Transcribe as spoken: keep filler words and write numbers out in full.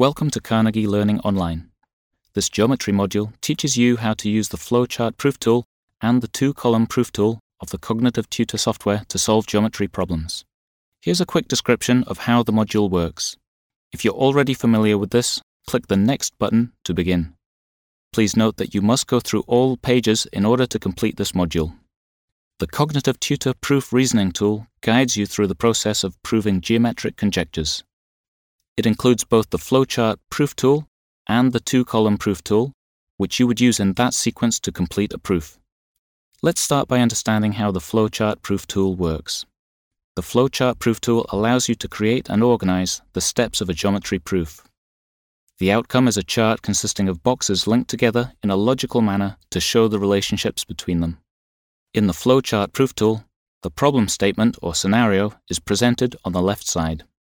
Welcome to Carnegie Learning Online. This geometry module teaches you how to use the flowchart proof tool and the two-column proof tool of the Cognitive Tutor software to solve geometry problems. Here's a quick description of how the module works. If you're already familiar with this, click the Next button to begin. Please note that you must go through all pages in order to complete this module. The Cognitive Tutor Proof Reasoning tool guides you through the process of proving geometric conjectures. It includes both the flowchart proof tool and the two-column proof tool, which you would use in that sequence to complete a proof. Let's start by understanding how the flowchart proof tool works. The flowchart proof tool allows you to create and organize the steps of a geometry proof. The outcome is a chart consisting of boxes linked together in a logical manner to show the relationships between them. In the flowchart proof tool, the problem statement or scenario is presented on the left side.